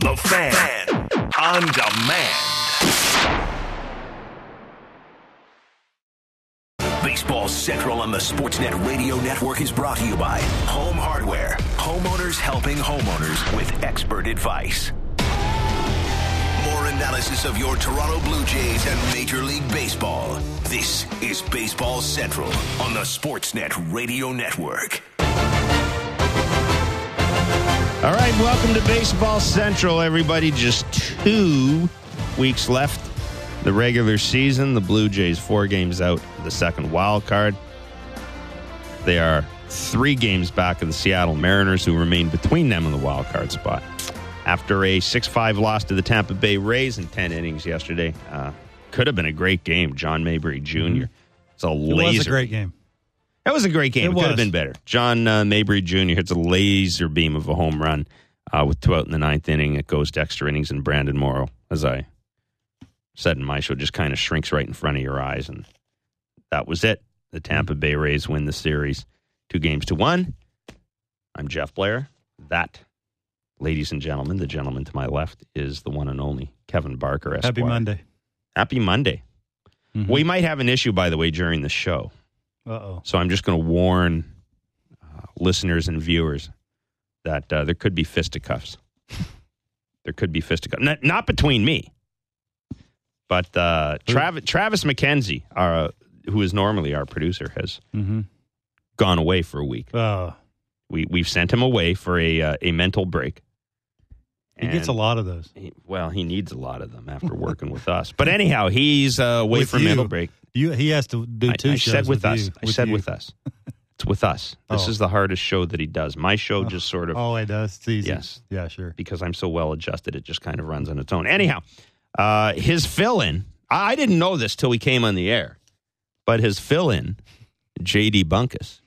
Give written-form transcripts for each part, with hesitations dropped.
The Fan on demand. Baseball Central on the Sportsnet Radio Network is brought to you by Home Hardware. Homeowners helping homeowners with expert advice. More analysis of your Toronto Blue Jays and Major League Baseball. This is Baseball Central on the Sportsnet Radio Network. All right, welcome to Baseball Central, everybody. Just 2 weeks left the regular season. The Blue Jays 4 games out of the second wild card. They are 3 games back of the Seattle Mariners, who remain between them and the wild card spot. After a 6-5 loss to the Tampa Bay Rays in 10 innings yesterday, could have been a great game. John Mabry Jr. It's a laser. It was a great game. That was a great game. It could have been better. John Mabry Jr. hits a laser beam of a home run with 2 out in the 9th inning. It goes to extra innings, and Brandon Morrow, as I said in my show, just kind of shrinks right in front of your eyes, and that was it. The Tampa Bay Rays win the series 2-1. I'm Jeff Blair. That, ladies and gentlemen, the gentleman to my left is the one and only Kevin Barker, Esquire. Happy Monday. Happy Monday. Mm-hmm. We might have an issue, by the way, during the show. Uh-oh. So I'm just going to warn listeners and viewers that there could be fisticuffs. There could be fisticuffs. Not between me, but Travis McKenzie, who is normally our producer, has gone away for a week. We've sent him away for a mental break. He gets a lot of those. He needs a lot of them after working with us. But anyhow, he's away for mental break. He has to do 2 shows. I said with us. It's with us. This is the hardest show that he does. My show just sort of... Oh, it does? It's easy. Yes. Yeah, sure. Because I'm so well adjusted, it just kind of runs on its own. Anyhow, his fill-in... I didn't know this till we came on the air, but his fill-in, J.D. Bunkus...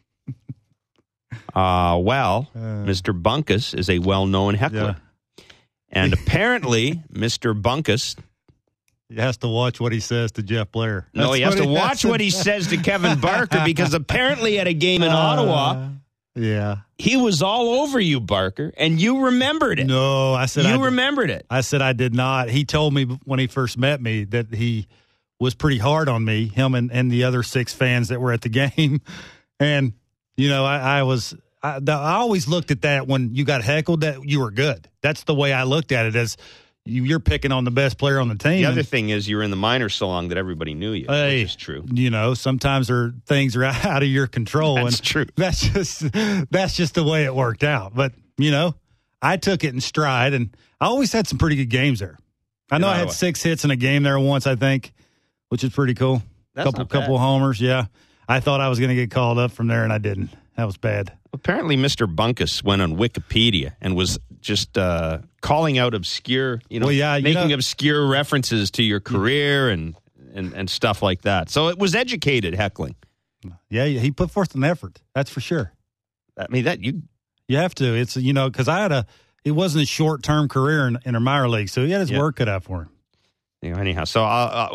Mr. Bunkus is a well-known heckler. Yeah. And apparently, Mr. Bunkus... He has to watch what he says to Jeff Blair. No, he has to watch what he says to Kevin Barker, because apparently at a game in Ottawa, he was all over you, Barker, and you remembered it. No, I said you remembered it. I said I did not. He told me when he first met me that he was pretty hard on me, him and the other 6 fans that were at the game. And, you know, I always looked at that when you got heckled, that you were good. That's the way I looked at it, as you're picking on the best player on the team. The other thing is you were in the minors so long that everybody knew you, which is true. You know, sometimes things are out of your control. That's true. That's just the way it worked out. But, you know, I took it in stride, and I always had some pretty good games there. I know I had 6 hits in a game there once, I think, which is pretty cool. Couple homers, yeah. I thought I was going to get called up from there, and I didn't. That was bad. Apparently, Mr. Bunkus went on Wikipedia and was just calling out obscure, making obscure references to your career and stuff like that. So it was educated heckling. Yeah, he put forth an effort. That's for sure. I mean, you have to. It's because it wasn't a short-term career in a minor league, so he had his work cut out for him. Anyhow, so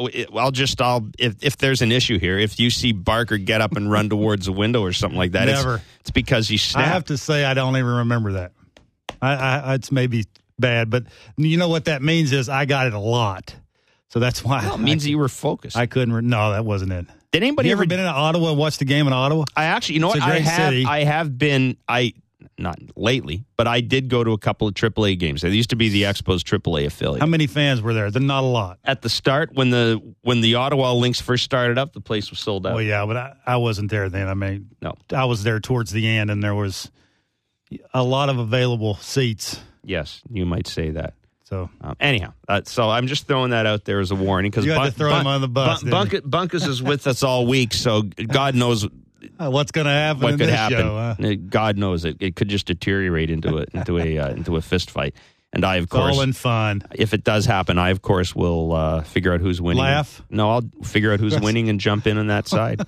if there's an issue here, if you see Barker get up and run towards a window or something like that, it's because he snapped. I have to say I don't even remember that. It's maybe bad, but you know what that means is I got it a lot, so that's why. Well, it means you were focused. I couldn't. No, that wasn't it. Did anybody ever been in Ottawa and watched the game in Ottawa? I actually, you know what? I have been. Not lately, but I did go to a couple of AAA games. They used to be the Expos AAA affiliate. How many fans were there? Not a lot. At the start, when the Ottawa Lynx first started up, the place was sold out. Well, yeah, but I wasn't there then. I mean, no, I was there towards the end, and there was a lot of available seats. Yes, you might say that. So anyhow, so I'm just throwing that out there as a warning, because you had to throw him on the bus. Bunkus is with us all week, so God knows. What's going to happen? What could happen? Show, huh? God knows it. It could just deteriorate into a fist fight. And I, of course, all in fun. If it does happen, I, of course, will figure out who's winning. Laugh? No, I'll figure out who's winning and jump in on that side.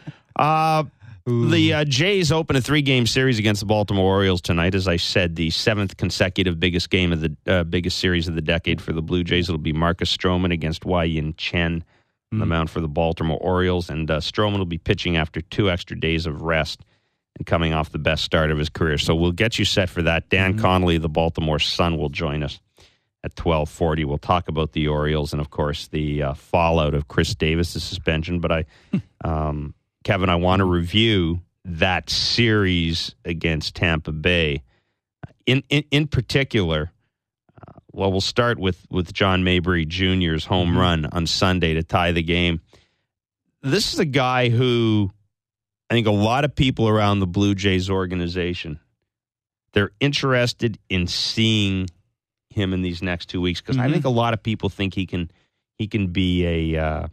The Jays open a 3-game series against the Baltimore Orioles tonight. As I said, the 7th consecutive biggest game of the biggest series of the decade for the Blue Jays. It'll be Marcus Stroman against Wei-Yin Chen on the mound for the Baltimore Orioles, and Stroman will be pitching after 2 extra days of rest and coming off the best start of his career. So we'll get you set for that. Dan Connolly, the Baltimore Sun, will join us at 12:40. We'll talk about the Orioles and, of course, the fallout of Chris Davis' suspension. But Kevin, I want to review that series against Tampa Bay. In particular, we'll start with John Mabry Jr.'s home run on Sunday to tie the game. This is a guy who I think a lot of people around the Blue Jays organization, they're interested in seeing him in these next 2 weeks because I think a lot of people think he can be a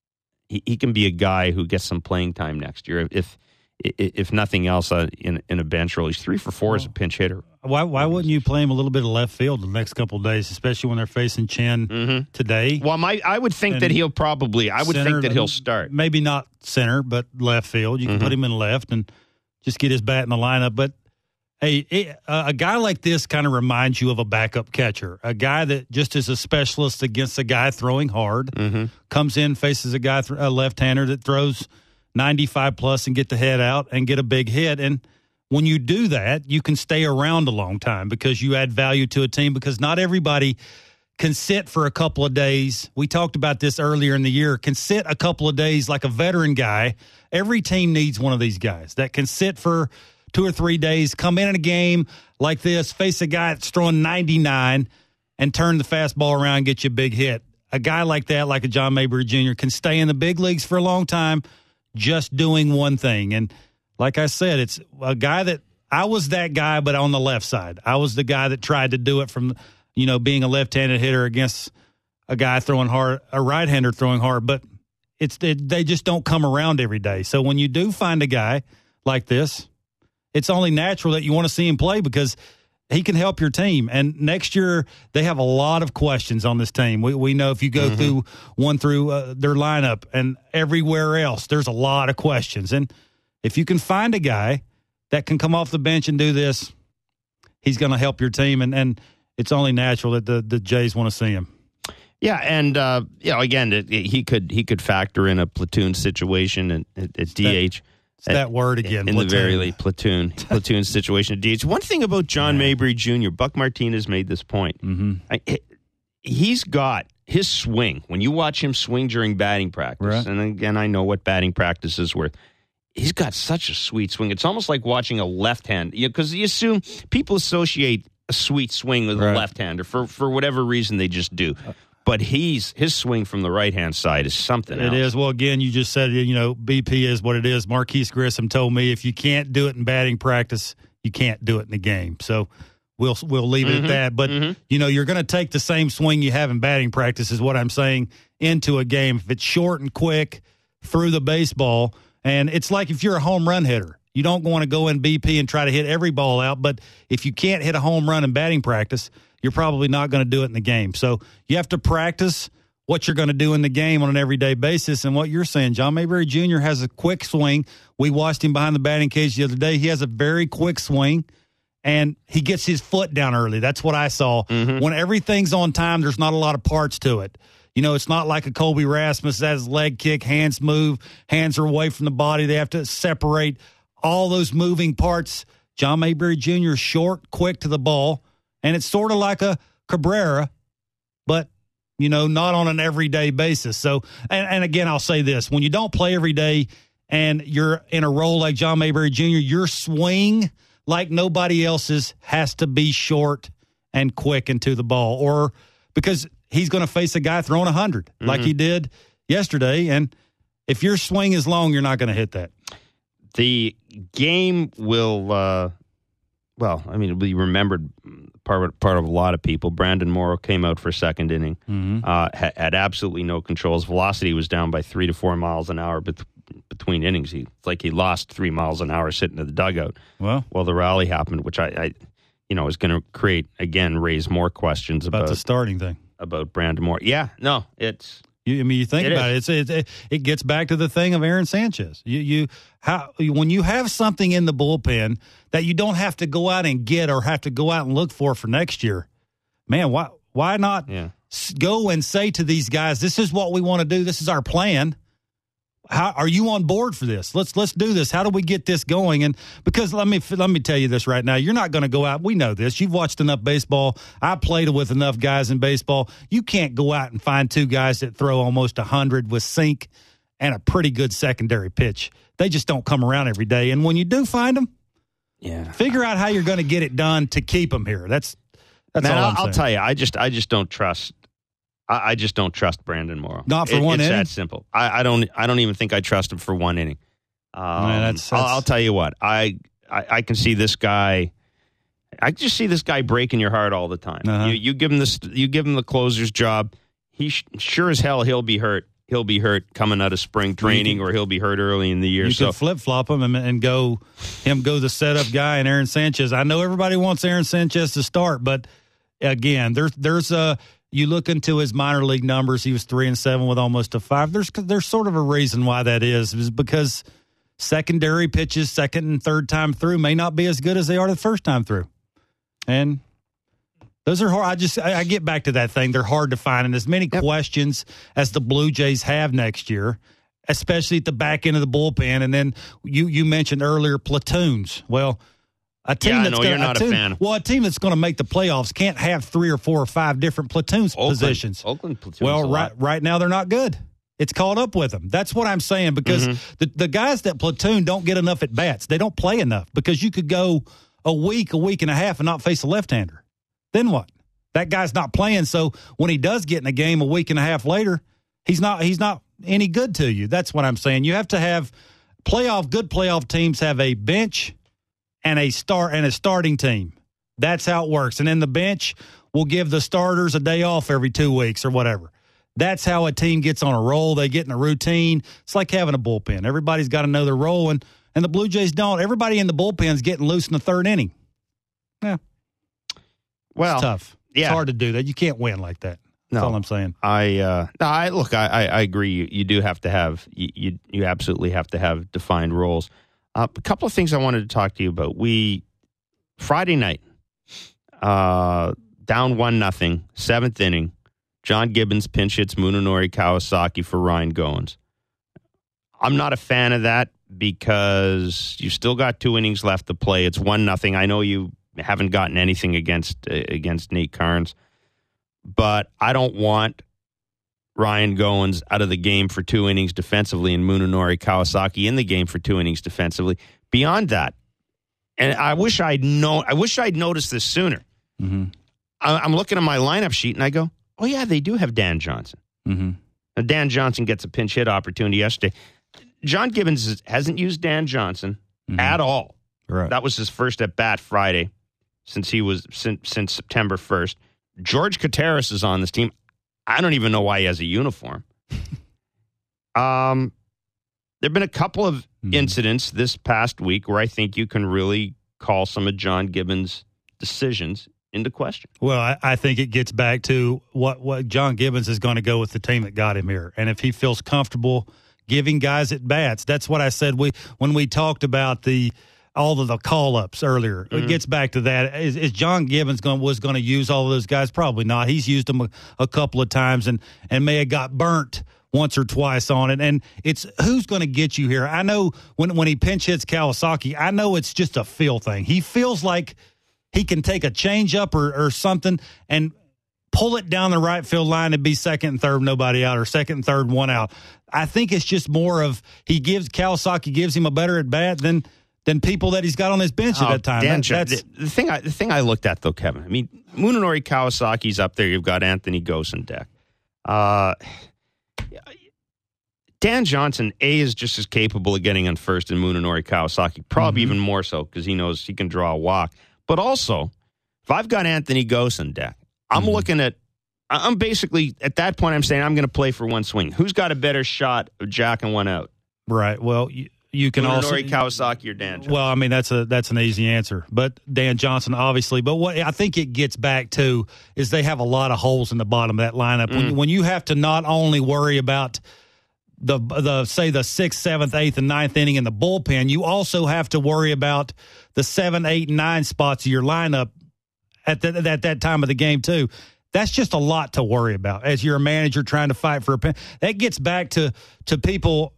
guy who gets some playing time next year if nothing else in a bench role. He's 3 for 4 as a pinch hitter. Why wouldn't you play him a little bit of left field the next couple of days, especially when they're facing Chen today? Well, I would think that he'll probably. I would think that he'll start. Maybe not center, but left field. You can put him in left and just get his bat in the lineup. But hey, a guy like this kind of reminds you of a backup catcher, a guy that just is a specialist against a guy throwing hard. Comes in, faces a left-hander that throws 95 plus and get the head out and get a big hit. And when you do that, you can stay around a long time because you add value to a team because not everybody can sit for a couple of days. We talked about this earlier in the year, can sit a couple of days like a veteran guy. Every team needs one of these guys that can sit for 2 or 3 days, come in a game like this, face a guy that's throwing 99 and turn the fastball around and get you a big hit. A guy like that, like a John Mabry Jr., can stay in the big leagues for a long time just doing one thing. And like I said, it's a guy that I was that guy, but on the left side. I was the guy that tried to do it from, being a left-handed hitter against a guy throwing hard, a right-hander throwing hard. But they just don't come around every day. So when you do find a guy like this, it's only natural that you want to see him play because he can help your team. And next year, they have a lot of questions on this team. We know if you go through their lineup and everywhere else, there's a lot of questions. And if you can find a guy that can come off the bench and do this, he's going to help your team. And it's only natural that the Jays want to see him. Yeah, and again, he could factor in a platoon situation at DH. It's that word again. In platoon. The very late platoon situation at DH. One thing about John Mabry Jr., Buck Martinez made this point. He's got his swing. When you watch him swing during batting practice, and again, I know what batting practice is worth, he's got such a sweet swing. It's almost like watching a left hand, because you assume people associate a sweet swing with a left-hander for whatever reason they just do. But his swing from the right-hand side is something else. It is. Well, again, you just said, BP is what it is. Marquise Grissom told me if you can't do it in batting practice, you can't do it in the game. So we'll leave it at that. But, you're going to take the same swing you have in batting practice is what I'm saying into a game. If it's short and quick through the baseball, and it's like if you're a home run hitter. You don't want to go in BP and try to hit every ball out, but if you can't hit a home run in batting practice, you're probably not going to do it in the game. So you have to practice what you're going to do in the game on an everyday basis. And what you're saying, John Mabry Jr. has a quick swing. We watched him behind the batting cage the other day. He has a very quick swing, and he gets his foot down early. That's what I saw. When everything's on time, there's not a lot of parts to it. It's not like a Colby Rasmus that has leg kick, hands move, hands are away from the body. They have to separate all those moving parts. John Mabry Jr. is short, quick to the ball, and it's sort of like a Cabrera, but, not on an everyday basis. So, and again, I'll say this. When you don't play every day and you're in a role like John Mabry Jr., your swing, like nobody else's, has to be short and quick into the ball, or because he's going to face a guy throwing 100 like he did yesterday, and if your swing is long, you're not going to hit that. The game will, it'll be remembered part of a lot of people. Brandon Morrow came out for second inning, had absolutely no control. His velocity was down by 3 to 4 miles an hour between innings. It's like he lost 3 miles an hour sitting in the dugout. Well, the rally happened, which I is going to raise more questions about the starting thing. About Brandon Morrow. Yeah, no, it's... You think about it. It gets back to the thing of Aaron Sanchez. When you have something in the bullpen that you don't have to go out and get or have to go out and look for next year, man, why not go and say to these guys, this is what we want to do, this is our plan. How are you on board for this? Let's do this. How do we get this going? And because let me tell you this right now, you're not going to go out. We know this. You've watched enough baseball. I played with enough guys in baseball. You can't go out and find two guys that throw almost 100 with sink and a pretty good secondary pitch. They just don't come around every day. And when you do find them, figure out how you're going to get it done to keep them here. That's Man, all I'm saying. I'll tell you, I just don't trust. I just don't trust Brandon Morrow. Not for one inning. inning. It's that simple. I don't even think I trust him for one inning. Man, I'll tell you what. I can see this guy. I just see this guy breaking your heart all the time. Uh-huh. You give him this. You give him the closer's job. He sure as hell he'll be hurt. He'll be hurt coming out of spring training, or he'll be hurt early in the year. You could flip flop him and go the setup guy and Aaron Sanchez. I know everybody wants Aaron Sanchez to start, but again, there's a. You look into his minor league numbers. He was 3-7 with almost a 5. There's sort of a reason why that is because secondary pitches, second and third time through, may not be as good as they are the first time through, and those are hard. I get back to that thing. They're hard to find, and as many questions as the Blue Jays have next year, especially at the back end of the bullpen. And then you mentioned earlier platoons. Well. A team you're not a fan. Well, a team that's going to make the playoffs can't have 3 or 4 or 5 different positions. Oakland platoons. Well, right now they're not good. It's caught up with them. That's what I'm saying because the guys that platoon don't get enough at bats. They don't play enough because you could go a week and a half and not face a left-hander. Then what? That guy's not playing. So when he does get in a game a week and a half later, he's not any good to you. That's what I'm saying. You have to have good playoff teams have a bench and a starting team. That's how it works. And then the bench will give the starters a day off every 2 weeks or whatever. That's how a team gets on a roll. They get in a routine. It's like having a bullpen. Everybody's got to know their role, and the Blue Jays don't. Everybody in the bullpen is getting loose in the third inning. Yeah. Well, it's tough. Yeah. It's hard to do that. You can't win like that. That's all I'm saying. I agree. You do have to have you absolutely have to have defined roles. A couple of things I wanted to talk to you about. Friday night, down 1-0, seventh inning. John Gibbons pinch hits Munenori Kawasaki for Ryan Goins. I'm not a fan of that because you still got 2 innings left to play. It's 1-0. I know you haven't gotten anything against Nate Carnes, but I don't want Ryan Goins out of the game for 2 innings defensively and Munenori Kawasaki in the game for 2 innings defensively. Beyond that, and I wish I'd noticed this sooner. Mm-hmm. I'm looking at my lineup sheet and I go, oh yeah, they do have Dan Johnson. Mm-hmm. Now, Dan Johnson gets a pinch hit opportunity yesterday. John Gibbons hasn't used Dan Johnson at all. Right. That was his first at bat Friday since September 1st. George Coteras is on this team. I don't even know why he has a uniform. There have been a couple of incidents this past week where I think you can really call some of John Gibbons' decisions into question. Well, I think it gets back to what John Gibbons is going to go with the team that got him here. And if he feels comfortable giving guys at bats, that's what I said when we talked about all of the call-ups earlier. It gets back to that. Is John Gibbons was going to use all of those guys? Probably not. He's used them a couple of times and may have got burnt once or twice on it. And it's who's going to get you here. I know when he pinch hits Kawasaki, I know it's just a feel thing. He feels like he can take a changeup or something and pull it down the right field line and be second and third, nobody out, or second and third, one out. I think it's just more of Kawasaki gives him a better at bat than people that he's got on his bench at that time. The thing I looked at, though, Kevin, I mean, Munenori Kawasaki's up there. You've got Anthony Gose on deck. Dan Johnson, is just as capable of getting on first than Munenori Kawasaki, probably even more so because he knows he can draw a walk. But also, if I've got Anthony Gose on deck, I'm basically, at that point, I'm saying I'm going to play for one swing. Who's got a better shot of jacking one out? Right. Well, you can also Kawasaki or Dan Johnson. Well, I mean that's an easy answer, but Dan Johnson obviously. But what I think it gets back to is they have a lot of holes in the bottom of that lineup. When you have to not only worry about the 6th, 7th, 8th, and 9th inning in the bullpen, you also have to worry about the 7, 8, and 9 spots of your lineup at that time of the game too. That's just a lot to worry about as you're a manager trying to fight for a pen. That gets back to people.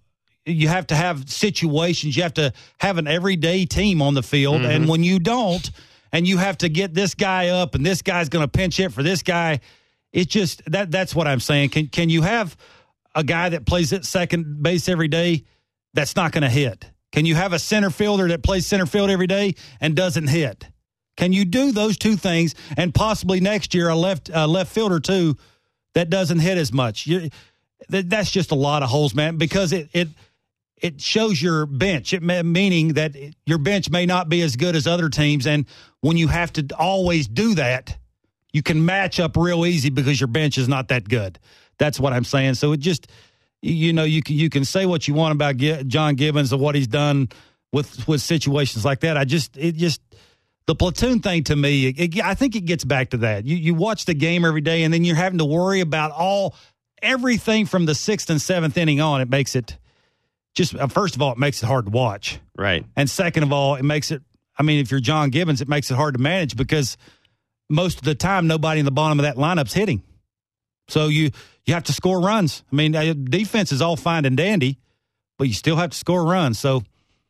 you have to have situations. You have to have an everyday team on the field. Mm-hmm. And when you don't, and you have to get this guy up and this guy's going to pinch hit for this guy, it's just that's what I'm saying. Can you have a guy that plays at second base every day that's not going to hit? Can you have a center fielder that plays center field every day and doesn't hit? Can you do those two things and possibly next year a left fielder too that doesn't hit as much? That's just a lot of holes, man, because it shows your bench, meaning that your bench may not be as good as other teams, and when you have to always do that, you can match up real easy because your bench is not that good. That's what I'm saying. So it just, you can say what you want about John Gibbons and what he's done with situations like that. The platoon thing to me, I think it gets back to that. You watch the game every day, and then you're having to worry about everything from the 6th and 7th inning on. It makes it just, first of all, it makes it hard to watch. Right. And second of all, it makes it, if you're John Gibbons, it makes it hard to manage because most of the time nobody in the bottom of that lineup's hitting. So you have to score runs. Defense is all fine and dandy, but you still have to score runs. So,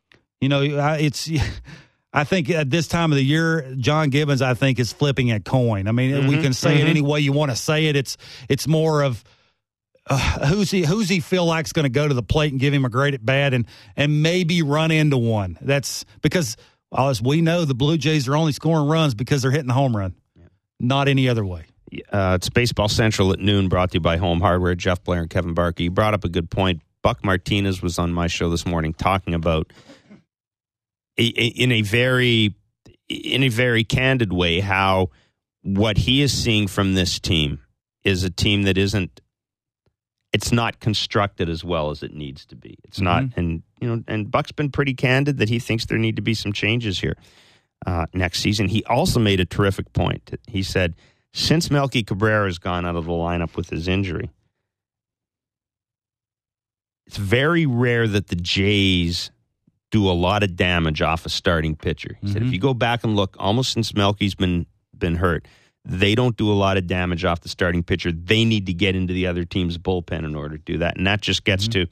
I think at this time of the year, John Gibbons, I think, is flipping a coin. We can say it any way you want to say it. It's more of who's he feel like is going to go to the plate and give him a great at bat and maybe run into one. That's because, as we know, the Blue Jays are only scoring runs because they're hitting the home run, not any other way. It's Baseball Central at noon, brought to you by Home Hardware. Jeff Blair and Kevin Barker. You brought up a good point. Buck Martinez was on my show this morning talking about, in a very candid way, how what he is seeing from this team is a team that it's not constructed as well as it needs to be. It's not, and Buck's been pretty candid that he thinks there need to be some changes here next season. He also made a terrific point. He said, since Melky Cabrera has gone out of the lineup with his injury, it's very rare that the Jays do a lot of damage off a starting pitcher. He said, if you go back and look, almost since Melky's been hurt, they don't do a lot of damage off the starting pitcher. They need to get into the other team's bullpen in order to do that. And that just gets to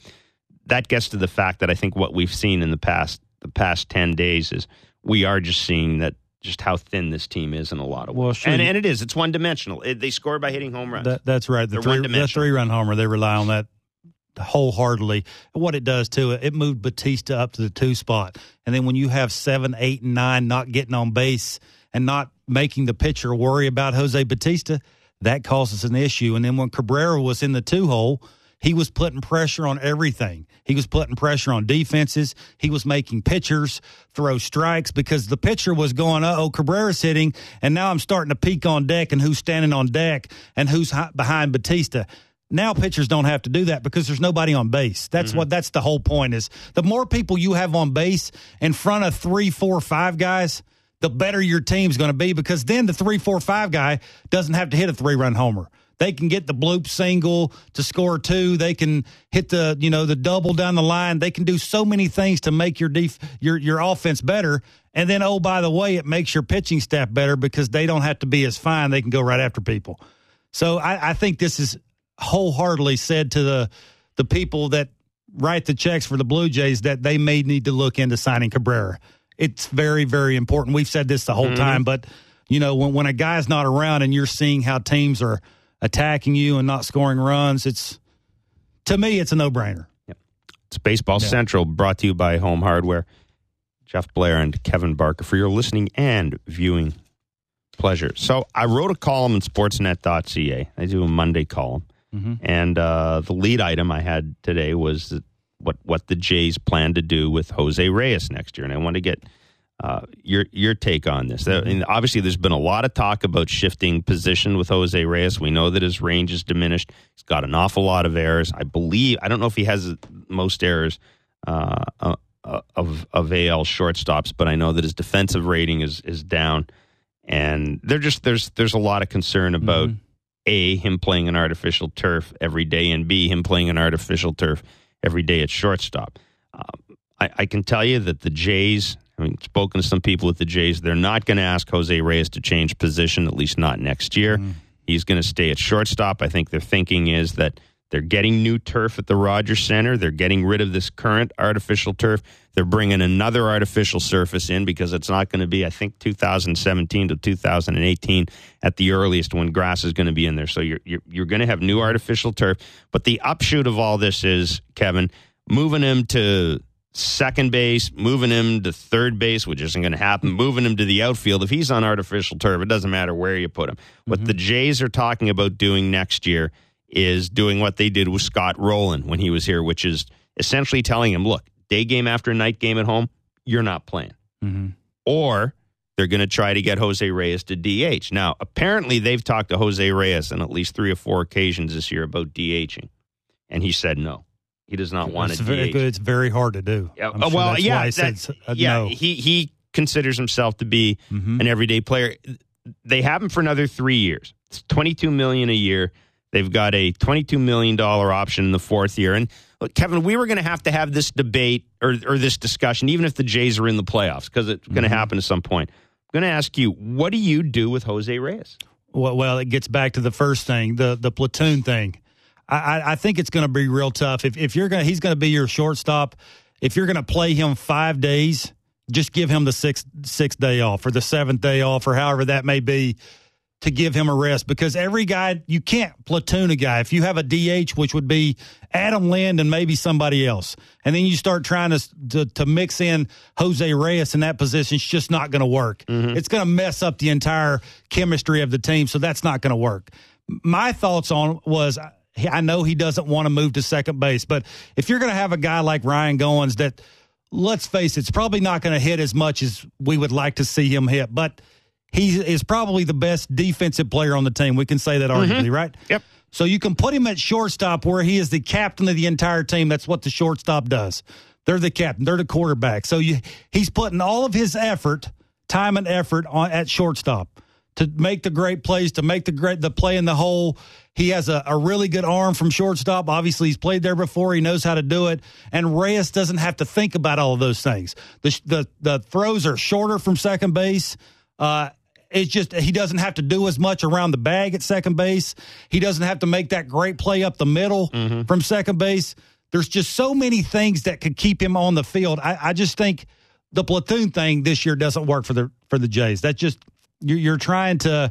the fact that I think what we've seen in the past 10 days is we are just seeing that just how thin this team is in a lot of ways. Well, sure. And it is. It's one-dimensional. They score by hitting home runs. That's right. The three-run homer, they rely on that wholeheartedly. What it does, too, it moved Batista up to the 2 spot. And then when you have 7, 8, and 9 not getting on base and not making the pitcher worry about Jose Batista, that causes an issue. And then when Cabrera was in the 2 hole, he was putting pressure on everything. He was putting pressure on defenses. He was making pitchers throw strikes because the pitcher was going, Cabrera's hitting, and now I'm starting to peek on deck and who's standing on deck and who's behind Batista. Now pitchers don't have to do that because there's nobody on base. That's that's the whole point is the more people you have on base in front of 3, 4, 5 guys, the better your team's going to be because then the 3, 4, 5 guy doesn't have to hit a 3-run homer. They can get the bloop single to score 2. They can hit the double down the line. They can do so many things to make your offense better. And then, by the way, it makes your pitching staff better because they don't have to be as fine. They can go right after people. So I think this is wholeheartedly said to the people that write the checks for the Blue Jays that they may need to look into signing Cabrera. It's very, very important. We've said this the whole time, but when a guy's not around and you're seeing how teams are attacking you and not scoring runs, to me, it's a no-brainer. Yep. It's Baseball Central, brought to you by Home Hardware. Jeff Blair and Kevin Barker for your listening and viewing pleasure. So I wrote a column in sportsnet.ca. I do a Monday column. And the lead item I had today was what the Jays plan to do with Jose Reyes next year. And I want to get your take on this. And obviously, there's been a lot of talk about shifting position with Jose Reyes. We know that his range is diminished. He's got an awful lot of errors. I don't know if he has most errors of AL shortstops, but I know that his defensive rating is down. And there's a lot of concern about A, him playing an artificial turf every day, and B, him playing an artificial turf every day at shortstop. I can tell you that the Jays, spoken to some people with the Jays, they're not going to ask Jose Reyes to change position, at least not next year. He's going to stay at shortstop. I think their thinking is that They're getting new turf at the Rogers Center. They're getting rid of this current artificial turf. They're bringing another artificial surface in because it's not going to be, I think, 2017 to 2018 at the earliest when grass is going to be in there. So you're going to have new artificial turf. But the upshoot of all this is, Kevin, moving him to second base, moving him to third base, which isn't going to happen, moving him to the outfield. If he's on artificial turf, it doesn't matter where you put him. What the Jays are talking about doing next year is doing what they did with Scott Rowland when he was here, which is essentially telling him, look, day game after night game at home, you're not playing. Or they're going to try to get Jose Reyes to DH. Now, apparently they've talked to Jose Reyes on at least 3 or 4 occasions this year about DHing, and he said no. He does not want to DH. It's very hard to do. Yeah, he considers himself to be an everyday player. They have him for another 3 years. It's $22 million a year. They've got a $22 million option in the 4th year. And look, Kevin, we were going to have this debate or this discussion, even if the Jays are in the playoffs, because it's going to happen at some point. I'm going to ask you, what do you do with Jose Reyes? Well, it gets back to the first thing, the platoon thing. I think it's going to be real tough. If he's going to be your shortstop. If you're going to play him 5 days, just give him the sixth day off or the 7th day off or however that may be to give him a rest. Because every guy, you can't platoon a guy. If you have a DH, which would be Adam Lind and maybe somebody else, and then you start trying to mix in Jose Reyes in that position, it's just not going to work. It's going to mess up the entire chemistry of the team, so that's not going to work. My thoughts on was, I know he doesn't want to move to second base, but if you're going to have a guy like Ryan Goins that, let's face it, it's probably not going to hit as much as we would like to see him hit, but he is probably the best defensive player on the team. We can say that arguably, right? Yep. So you can put him at shortstop where he is the captain of the entire team. That's what the shortstop does. They're the captain. They're the quarterback. So he's putting all of his effort, time and effort at shortstop to make the great plays, to make the play in the hole. He has a really good arm from shortstop. Obviously, he's played there before. He knows how to do it. And Reyes doesn't have to think about all of those things. The throws are shorter from second base. It's just he doesn't have to do as much around the bag at second base. He doesn't have to make that great play up the middle from second base. There's just so many things that could keep him on the field. I just think the platoon thing this year doesn't work for the Jays. That just you're trying to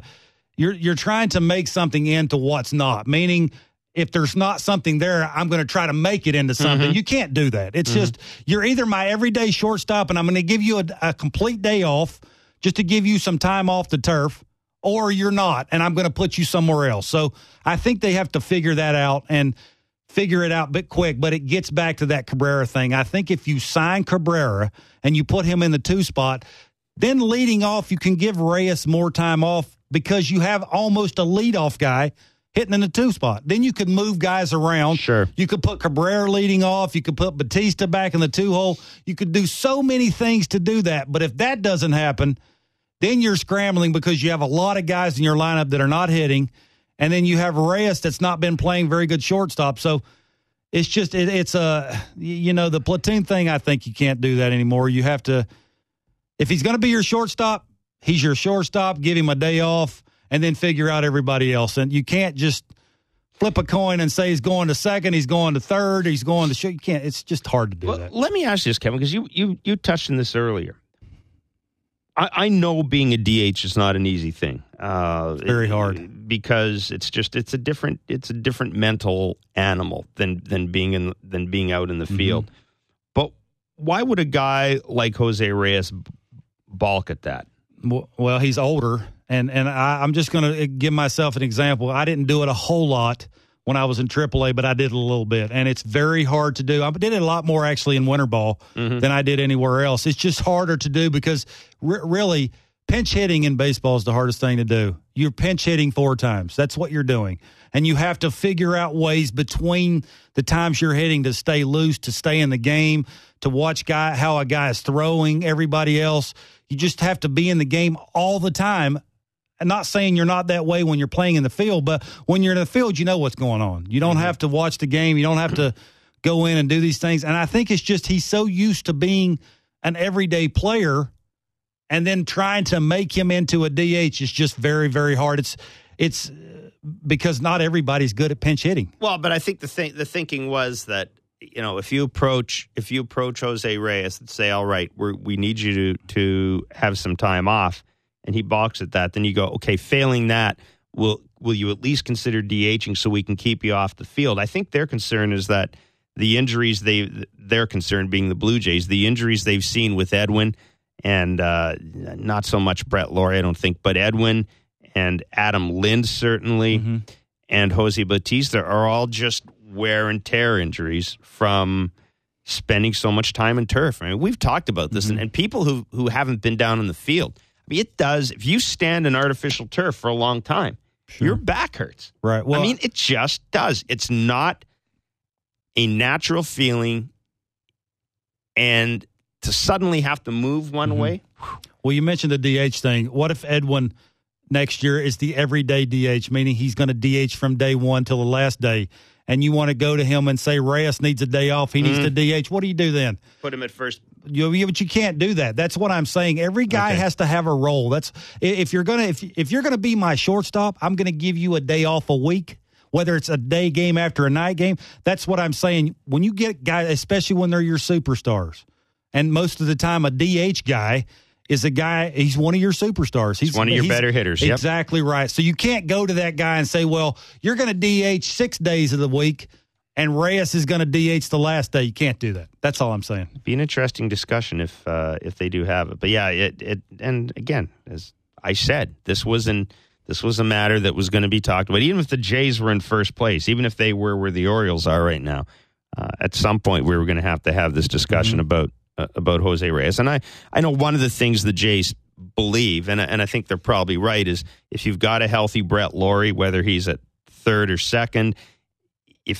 make something into what's not. Meaning, if there's not something there, I'm going to try to make it into something. You can't do that. It's just you're either my everyday shortstop, and I'm going to give you a complete day off just to give you some time off the turf, or you're not, and I'm going to put you somewhere else. So I think they have to figure that out and figure it out a bit quick, but it gets back to that Cabrera thing. I think if you sign Cabrera and you put him in the 2 spot, then leading off, you can give Reyes more time off because you have almost a leadoff guy hitting in the 2 spot. Then you could move guys around. Sure. You could put Cabrera leading off. You could put Batista back in the 2 hole. You could do so many things to do that. But if that doesn't happen, then you're scrambling because you have a lot of guys in your lineup that are not hitting. And then you have Reyes that's not been playing very good shortstop. So it's just, the platoon thing, I think you can't do that anymore. You have to, if he's going to be your shortstop, he's your shortstop. Give him a day off and then figure out everybody else. And you can't just flip a coin and say he's going to second, he's going to third, he's going to short. You can't. It's just hard to do that. Let me ask you this, Kevin, because you touched on this earlier. I know being a DH is not an easy thing. It's very hard because it's a different mental animal than being out in the field. But why would a guy like Jose Reyes balk at that? Well, he's older, and I'm just going to give myself an example. I didn't do it a whole lot when I was in AAA, but I did a little bit, and it's very hard to do. I did it a lot more actually in winter ball than I did anywhere else. It's just harder to do because really pinch hitting in baseball is the hardest thing to do. You're pinch hitting 4 times. That's what you're doing, and you have to figure out ways between the times you're hitting to stay loose, to stay in the game, to watch how a guy is throwing everybody else. You just have to be in the game all the time. I'm not saying you're not that way when you're playing in the field, but when you're in the field, you know what's going on. You don't have to watch the game. You don't have to go in and do these things. And I think it's just he's so used to being an everyday player, and then trying to make him into a DH is just very, very hard. It's because not everybody's good at pinch hitting. Well, but I think the thinking was that, if you approach Jose Reyes and say, all right, we need you to have some time off, and he balks at that, then you go, okay, failing that, will you at least consider DHing so we can keep you off the field? I think their concern is that the injuries their concern being the Blue Jays, the injuries they've seen with Edwin and not so much Brett Laurie, I don't think, but Edwin and Adam Lind certainly, and Jose Bautista are all just wear and tear injuries from spending so much time in turf. I mean, we've talked about this, and people who haven't been down in the field. I mean, it does. If you stand in artificial turf for a long time, your back hurts. Right. Well, I mean, it just does. It's not a natural feeling, and to suddenly have to move one way. Well, you mentioned the DH thing. What if Edwin next year is the everyday DH, meaning he's going to DH from day one till the last day, and you want to go to him and say Reyes needs a day off, he needs to DH? What do you do then? Put him at first. But you can't do that. That's what I'm saying. Every guy has to have a role. That's if you're gonna be my shortstop, I'm gonna give you a day off a week, whether it's a day game after a night game. That's what I'm saying. When you get guys, especially when they're your superstars, and most of the time a DH guy is a guy, he's one of your superstars. He's one of your better hitters. Yep. Exactly right. So you can't go to that guy and say, well, you're going to DH 6 days of the week, and Reyes is going to DH the last day. You can't do that. That's all I'm saying. Be an interesting discussion if they do have it. But yeah, it and again, as I said, this was a matter that was going to be talked about. Even if the Jays were in first place, even if they were where the Orioles are right now, at some point we were going to have this discussion about Jose Reyes. And I know one of the things the Jays believe, and I think they're probably right, is if you've got a healthy Brett Laurie, whether he's at third or second, if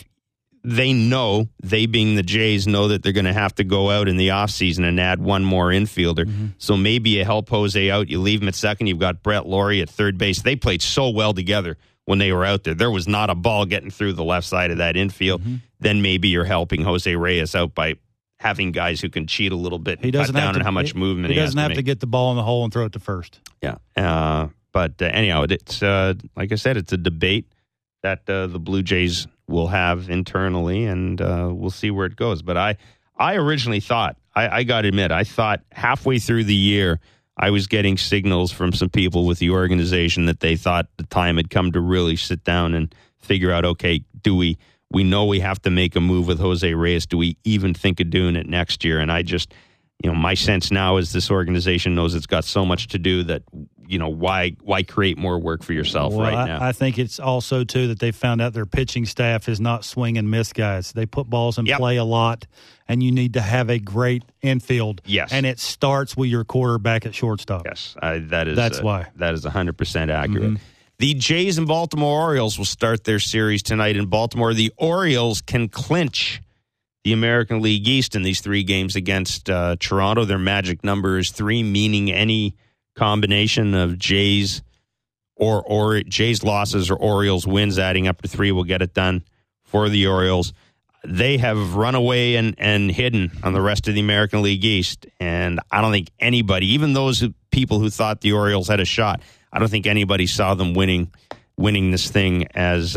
they being the Jays know that they're going to have to go out in the offseason and add one more infielder. So maybe you help Jose out, you leave him at second, you've got Brett Laurie at third base. They played so well together when they were out there. There was not a ball getting through the left side of that infield. Then maybe you're helping Jose Reyes out by having guys who can cheat a little bit, he doesn't cut have down on how much movement he has to make. He doesn't have to get the ball in the hole and throw it to first. Yeah. But anyhow, it's like I said, it's a debate that the Blue Jays will have internally, and we'll see where it goes. But I originally thought, I got to admit, I thought halfway through the year, I was getting signals from some people with the organization that they thought the time had come to really sit down and figure out, okay, we know we have to make a move with Jose Reyes. Do we even think of doing it next year? And I just, my sense now is this organization knows it's got so much to do that, why create more work for yourself right now? I think it's also, too, that they found out their pitching staff is not swing and miss guys. They put balls in play a lot, and you need to have a great infield. Yes. And it starts with your quarterback at shortstop. Yes, that's why. That is 100% accurate. The Jays and Baltimore Orioles will start their series tonight in Baltimore. The Orioles can clinch the American League East in these 3 games against Toronto. Their magic number is 3, meaning any combination of Jays or Jays losses or Orioles wins adding up to 3 will get it done for the Orioles. They have run away and hidden on the rest of the American League East, and I don't think anybody, even those people who thought the Orioles had a shot, I don't think anybody saw them winning this thing as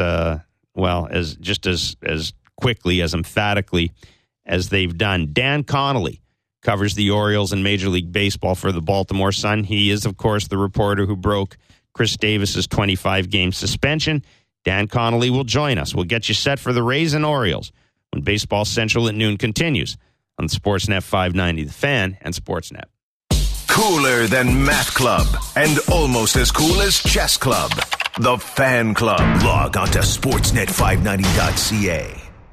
quickly, as emphatically as they've done. Dan Connolly covers the Orioles in Major League Baseball for the Baltimore Sun. He is, of course, the reporter who broke Chris Davis's 25-game suspension. Dan Connolly will join us. We'll get you set for the Rays and Orioles when Baseball Central at noon continues on Sportsnet 590, The Fan, and Sportsnet. Cooler than Math Club and almost as cool as Chess Club. The Fan Club. Log on to sportsnet590.ca.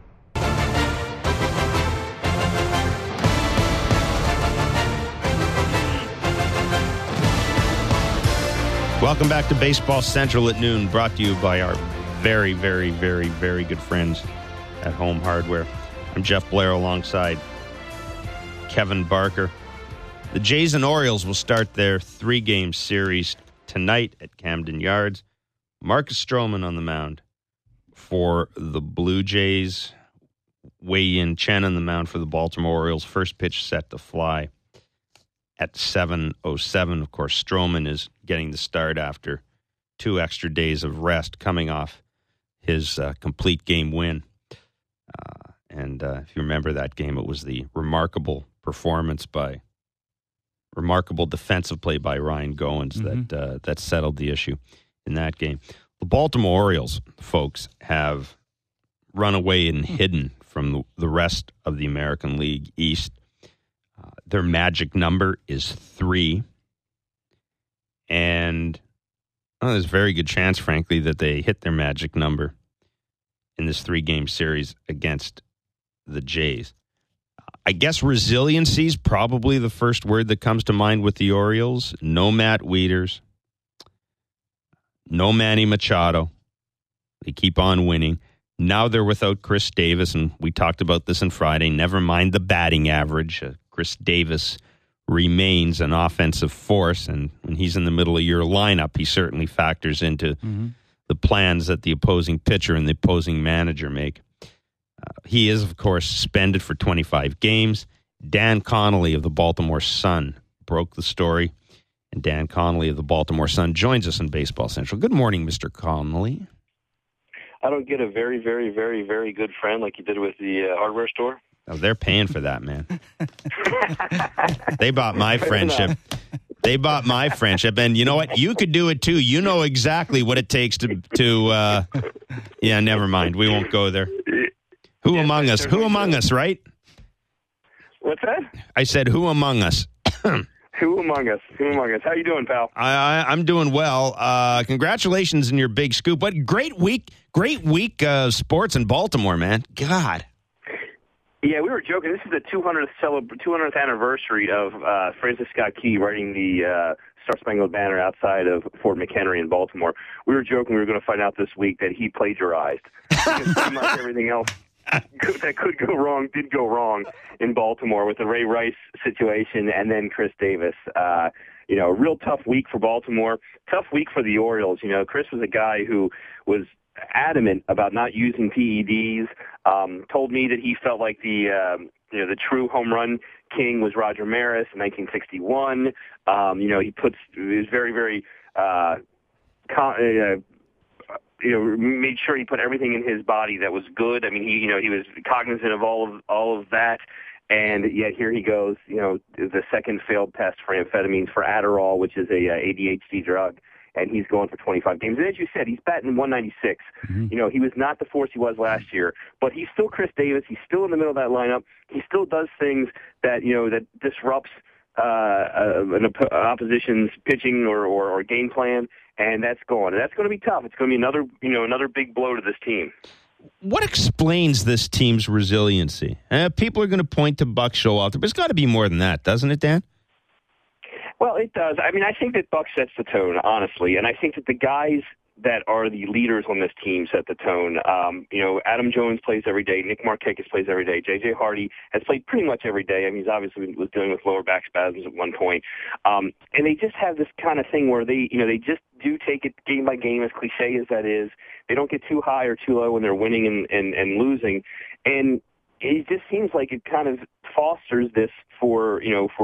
Welcome back to Baseball Central at noon, brought to you by our very, very, very, very good friends at Home Hardware. I'm Jeff Blair alongside Kevin Barker. The Jays and Orioles will start their 3-game series tonight at Camden Yards. Marcus Stroman on the mound for the Blue Jays. Wei-Yin Chen on the mound for the Baltimore Orioles. First pitch set to fly at 7:07. Of course, Stroman is getting the start after 2 extra days of rest coming off his complete game win. And if you remember that game, it was the remarkable defensive play by Ryan Goins that settled the issue in that game. The Baltimore Orioles, folks, have run away and hidden from the rest of the American League East. Their magic number is 3. And there's a very good chance, frankly, that they hit their magic number in this 3-game series against the Jays. I guess resiliency is probably the first word that comes to mind with the Orioles. No Matt Wieters. No Manny Machado. They keep on winning. Now they're without Chris Davis, and we talked about this on Friday. Never mind the batting average. Chris Davis remains an offensive force, and when he's in the middle of your lineup, he certainly factors into the plans that the opposing pitcher and the opposing manager make. He is, of course, suspended for 25 games. Dan Connolly of the Baltimore Sun broke the story, and Dan Connolly of the Baltimore Sun joins us in Baseball Central. Good morning, Mr. Connolly. I don't get a very, very, very, very good friend like you did with the hardware store. Oh, they're paying for that, man. They bought my friendship. They bought my friendship. And you know what? You could do it, too. You know exactly what it takes to yeah, never mind. We won't go there. Who among us? Who among us, right? What's that? I said, who among us? Who among us? Who among us? How you doing, pal? I'm doing well. Congratulations on your big scoop. What great week of sports in Baltimore, man. God. Yeah, we were joking. This is the 200th anniversary of Francis Scott Key writing the Star Spangled Banner outside of Fort McHenry in Baltimore. We were joking we were going to find out this week that he plagiarized. Pretty much everything else that could go wrong did go wrong in Baltimore with the Ray Rice situation and then Chris Davis. Real tough week for Baltimore. Tough week for the Orioles. Chris was a guy who was adamant about not using PEDs. Told me that he felt like the true home run king was Roger Maris in 1961. He was very, very made sure he put everything in his body that was good. I mean, he was cognizant of all of that. And yet here he goes, the second failed test for amphetamines for Adderall, which is a ADHD drug. And he's going for 25 games. And as you said, he's batting 196. Mm-hmm. He was not the force he was last year, but he's still Chris Davis. He's still in the middle of that lineup. He still does things that, that disrupts an opposition's pitching or game plan, and that's going. And that's going to be tough. It's going to be another big blow to this team. What explains this team's resiliency? People are going to point to Buck Showalter, but it's got to be more than that, doesn't it, Dan? Well, it does. I mean, I think that Buck sets the tone, honestly, and I think that the guys that are the leaders on this team set the tone. Adam Jones plays every day. Nick Markakis plays every day. J.J. Hardy has played pretty much every day. I mean, he's obviously was dealing with lower back spasms at one point. And they just have this kind of thing where they just do take it game by game, as cliche as that is. They don't get too high or too low when they're winning and losing. And it just seems like it kind of fosters this for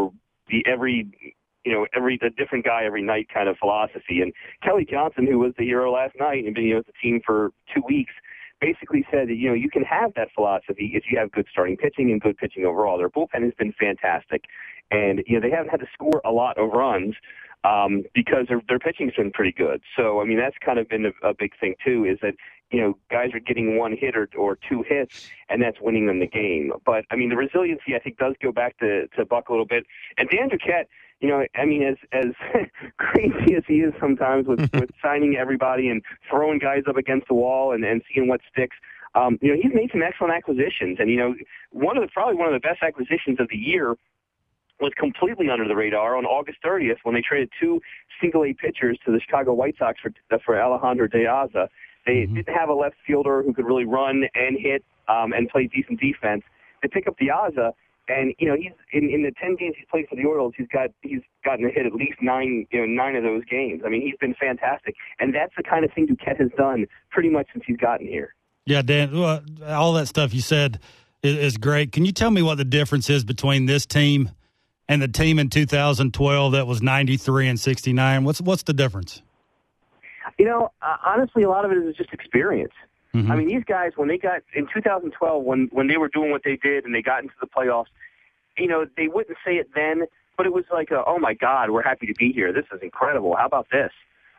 a different guy every night kind of philosophy. And Kelly Johnson, who was the hero last night and been with the team for 2 weeks, basically said that, you can have that philosophy if you have good starting pitching and good pitching overall. Their bullpen has been fantastic. And, they haven't had to score a lot of runs because their pitching's been pretty good. So, I mean, that's kind of been a big thing, too, is that, guys are getting one hit or two hits, and that's winning them the game. But, I mean, the resiliency, I think, does go back to Buck a little bit. And Dan Duquette, as crazy as he is sometimes with signing everybody and throwing guys up against the wall and seeing what sticks, he's made some excellent acquisitions. And, probably one of the best acquisitions of the year was completely under the radar on August 30th when they traded 2 single-A pitchers to the Chicago White Sox for Alejandro De Aza. They didn't have a left fielder who could really run and hit and play decent defense. They pick up De Aza, and he's in the 10 games he's played for the Orioles, he's gotten a hit at least 9 of those games. I mean, he's been fantastic, and that's the kind of thing Duquette has done pretty much since he's gotten here. Yeah, Dan, all that stuff you said is great. Can you tell me what the difference is between this team and the team in 2012 that was 93 and 69? What's the difference? Honestly, a lot of it is just experience. Mm-hmm. I mean, these guys, when they got in 2012, when they were doing what they did and they got into the playoffs, they wouldn't say it then, but it was like, oh my God, we're happy to be here. This is incredible. How about this?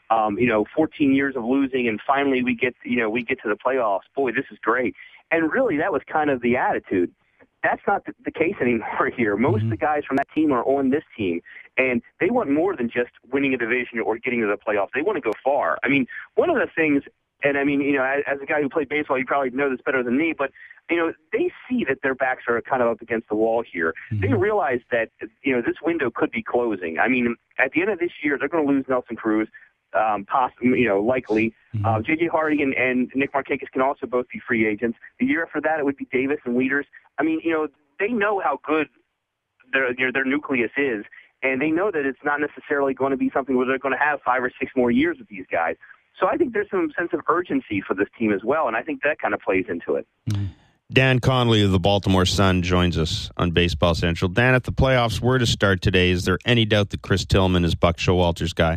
14 years of losing, and finally we get to the playoffs. Boy, this is great. And really, that was kind of the attitude. That's not the case anymore here. Most of the guys from that team are on this team, and they want more than just winning a division or getting to the playoffs. They want to go far. I mean, one of the things, and I mean, as a guy who played baseball, you probably know this better than me, but, they see that their backs are kind of up against the wall here. Mm-hmm. They realize that, this window could be closing. I mean, at the end of this year, they're going to lose Nelson Cruz. Possibly, likely. J.J. Hardy and Nick Markakis can also both be free agents. The year after that, it would be Davis and Wieters. I mean, they know how good their nucleus is, and they know that it's not necessarily going to be something where they're going to have 5 or 6 more years with these guys. So I think there's some sense of urgency for this team as well, and I think that kind of plays into it. Dan Connolly of the Baltimore Sun joins us on Baseball Central. Dan, if the playoffs were to start today, is there any doubt that Chris Tillman is Buck Showalter's guy?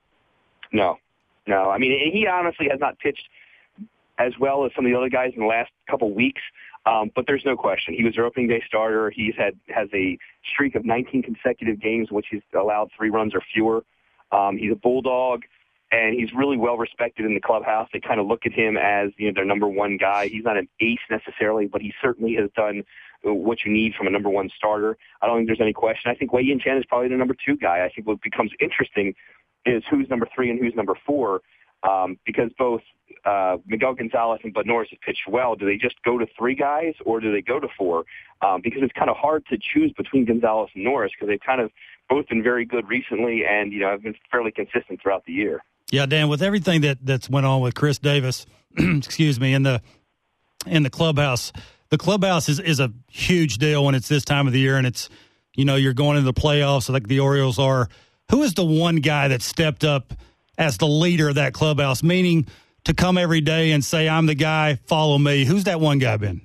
No. I mean, he honestly has not pitched as well as some of the other guys in the last couple weeks, but there's no question. He was their opening day starter. He has a streak of 19 consecutive games in which he's allowed 3 runs or fewer. He's a bulldog, and he's really well respected in the clubhouse. They kind of look at him as their number one guy. He's not an ace necessarily, but he certainly has done what you need from a number one starter. I don't think there's any question. I think Wei-Yin Chen is probably the number 2 guy. I think what becomes interesting is who's number 3 and who's number 4, because both Miguel Gonzalez and Bud Norris have pitched well. Do they just go to 3 guys, or do they go to 4? Because it's kind of hard to choose between Gonzalez and Norris, because they've kind of both been very good recently and have been fairly consistent throughout the year. Yeah, Dan, with everything that's went on with Chris Davis, excuse me, in the clubhouse, the clubhouse is a huge deal when it's this time of the year, and it's you're going into the playoffs like the Orioles are. Who is the one guy that stepped up as the leader of that clubhouse, meaning to come every day and say, I'm the guy, follow me? Who's that one guy been?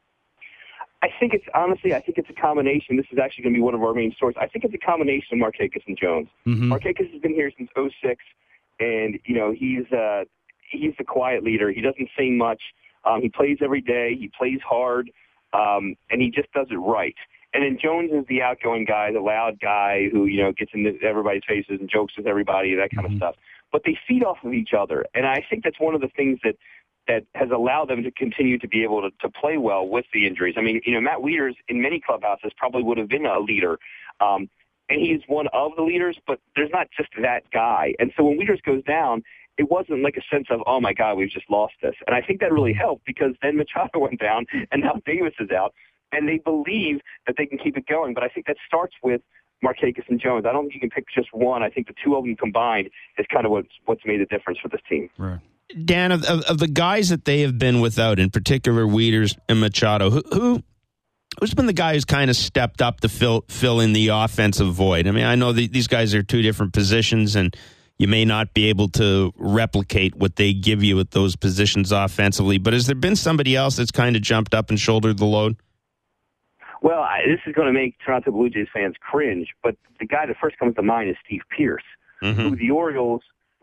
I think it's a combination. This is actually going to be one of our main stories. I think it's a combination of Markakis and Jones. Mm-hmm. Markakis has been here since 2006, and, he's the quiet leader. He doesn't say much. He plays every day. He plays hard, and he just does it right. And then Jones is the outgoing guy, the loud guy who, gets into everybody's faces and jokes with everybody, that kind of stuff. But they feed off of each other. And I think that's one of the things that has allowed them to continue to be able to play well with the injuries. I mean, Matt Wieters in many clubhouses probably would have been a leader. And he's one of the leaders, but there's not just that guy. And so when Wieters goes down, it wasn't like a sense of, oh, my God, we've just lost this. And I think that really helped, because then Machado went down and now Davis is out. And they believe that they can keep it going. But I think that starts with Markakis and Jones. I don't think you can pick just one. I think the 2 of them combined is kind of what's made a difference for this team. Right. Dan, of the guys that they have been without, in particular Wieters and Machado, who's been the guy who's kind of stepped up to fill in the offensive void? I mean, I know these guys are 2 different positions, and you may not be able to replicate what they give you at those positions offensively. But has there been somebody else that's kind of jumped up and shouldered the load? Well, this is going to make Toronto Blue Jays fans cringe, but the guy that first comes to mind is Steve Pearce, who the Orioles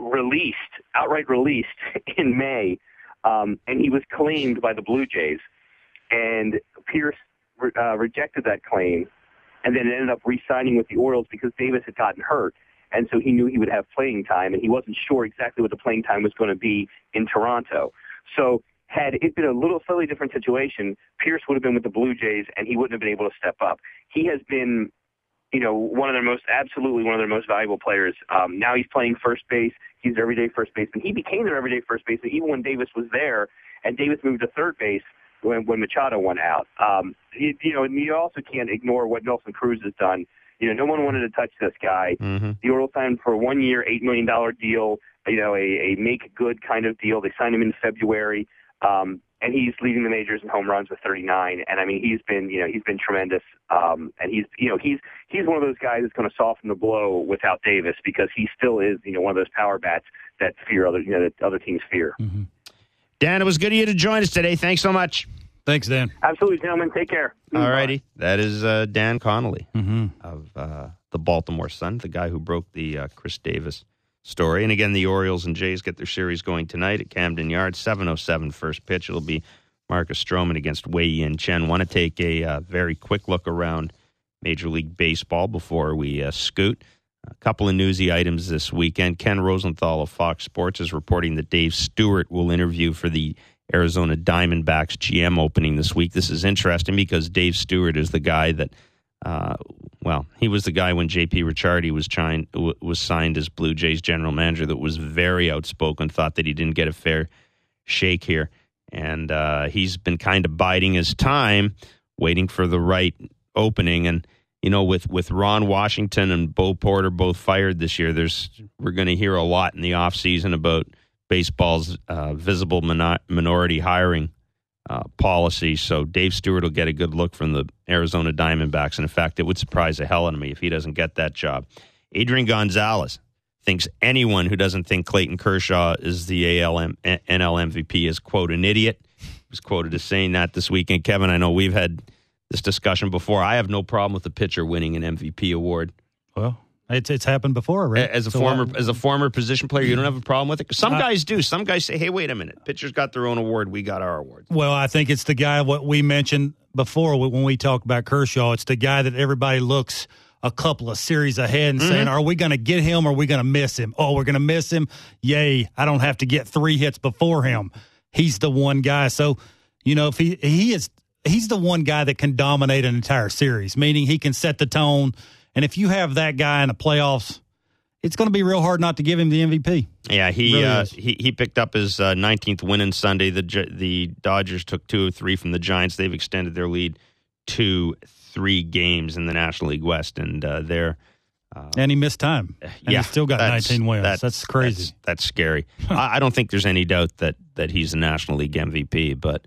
outright released in May, and he was claimed by the Blue Jays. And Pearce rejected that claim, and then ended up re-signing with the Orioles because Davis had gotten hurt. And so he knew he would have playing time, and he wasn't sure exactly what the playing time was going to be in Toronto. So had it been a little slightly different situation, Pearce would have been with the Blue Jays, and he wouldn't have been able to step up. He has been, one of their most valuable players. Now he's playing first base. He's their everyday first baseman. He became their everyday first baseman even when Davis was there, and Davis moved to third base when Machado went out. And you also can't ignore what Nelson Cruz has done. No one wanted to touch this guy. Mm-hmm. The Orioles signed him for a 1-year, $8 million deal, a make-good kind of deal. They signed him in February. And he's leading the majors in home runs with 39. And I mean, he's been tremendous. And he's one of those guys that's going to soften the blow without Davis, because he still is, one of those power bats that that other teams fear. Mm-hmm. Dan, it was good of you to join us today. Thanks so much. Thanks, Dan. Absolutely, gentlemen. Take care. All righty. That is Dan Connolly of the Baltimore Sun, the guy who broke the Chris Davis story. And again, the Orioles and Jays get their series going tonight at Camden Yards, 7:07 first pitch. It'll be Marcus Stroman against Wei-Yin Chen. Want to take a very quick look around Major League Baseball before we scoot. A couple of newsy items this weekend. Ken Rosenthal of Fox Sports is reporting that Dave Stewart will interview for the Arizona Diamondbacks GM opening this week. This is interesting because Dave Stewart is the guy that, he was the guy when J.P. Ricciardi was signed as Blue Jays general manager that was very outspoken, thought that he didn't get a fair shake here. And he's been kind of biding his time, waiting for the right opening. And you know, with Ron Washington and Bo Porter both fired this year, we're going to hear a lot in the offseason about baseball's visible minority hiring policy. So Dave Stewart will get a good look from the Arizona Diamondbacks. And in fact, it would surprise the hell out of me if he doesn't get that job. Adrian Gonzalez thinks anyone who doesn't think Clayton Kershaw is the NL MVP is, quote, an idiot. He was quoted as saying that this weekend. Kevin, I know we've had this discussion before. I have no problem with the pitcher winning an MVP award. Well, it's happened before, right? As a former position player, you don't have a problem with it? Some guys do. Some guys say, hey, wait a minute. Pitchers got their own award. We got our award. Well, I think it's the guy, what we mentioned before when we talked about Kershaw. It's the guy that everybody looks a couple of series ahead and saying, are we going to get him or are we going to miss him? Oh, we're going to miss him? Yay, I don't have to get 3 hits before him. He's the one guy. So, you know, if he's the one guy that can dominate an entire series, meaning he can set the tone. And if you have that guy in the playoffs, it's going to be real hard not to give him the MVP. Yeah, he picked up his 19th win on Sunday. The Dodgers took 2 of 3 from the Giants. They've extended their lead to 3 games in the National League West, and and he missed time. And he still got 19 wins. That's crazy. That's scary. I don't think there's any doubt that he's a National League MVP, but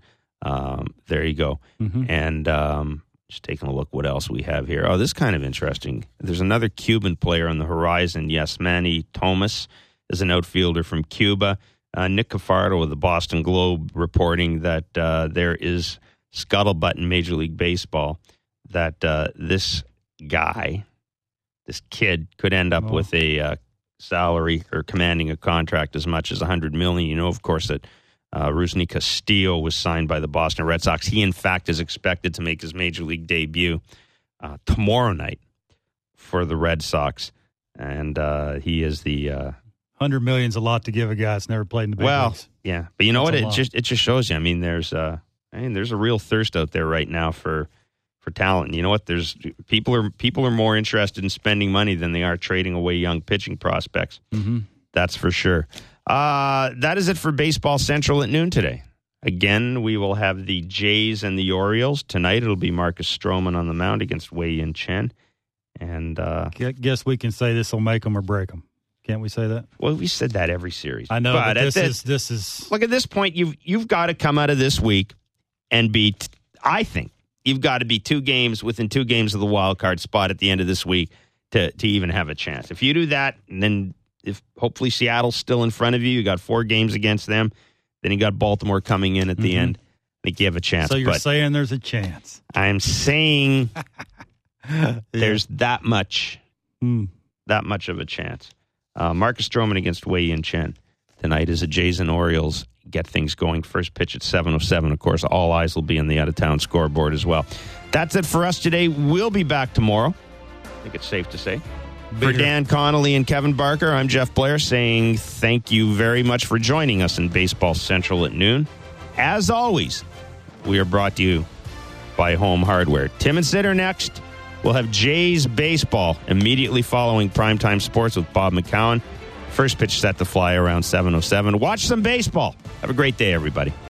there you go. Mm-hmm. And just taking a look what else we have here. Oh, this is kind of interesting. There's another Cuban player on the horizon. Yes, Manny Thomas is an outfielder from Cuba. Nick Cafardo of the Boston Globe reporting that there is scuttlebutt in Major League Baseball that this kid could end up with a salary or commanding a contract as much as $100 million. You know, of course, that Rusney Castillo was signed by the Boston Red Sox. He, in fact, is expected to make his Major League debut tomorrow night for the Red Sox. And he is the... $100 million's a lot to give a guy that's never played in the big leagues. Yeah. But you know what? It just shows you. I mean, there's a real thirst out there right now for talent. And you know what? There's people are more interested in spending money than they are trading away young pitching prospects. Mm-hmm. That's for sure. That is it for Baseball Central at noon today. Again, we will have the Jays and the Orioles. Tonight it'll be Marcus Stroman on the mound against Wei-Yin Chen. And guess we can say this will make them or break them. Can't we say that? Well, we said that every series. I know, but this is... Look, at this point, you've got to come out of this week and be... I think you've got to be within 2 games of the wild card spot at the end of this week to even have a chance. If you do that, then if hopefully Seattle's still in front of you, you got 4 games against them, then you got Baltimore coming in at the end. I think you have a chance. So you're saying there's a chance. I'm saying there's that much of a chance. Marcus Stroman against Wei-Yin Chen tonight as the Jays and Orioles get things going. First pitch at 7:07. Of course, all eyes will be on the out-of-town scoreboard as well. That's it for us today. We'll be back tomorrow. I think it's safe to say. For Dan Connolly and Kevin Barker, I'm Jeff Blair saying thank you very much for joining us in Baseball Central at noon. As always, we are brought to you by Home Hardware. Tim and Sid are next. We'll have Jays baseball immediately following Primetime Sports with Bob McCown. First pitch set to fly around 7:07. Watch some baseball. Have a great day, everybody.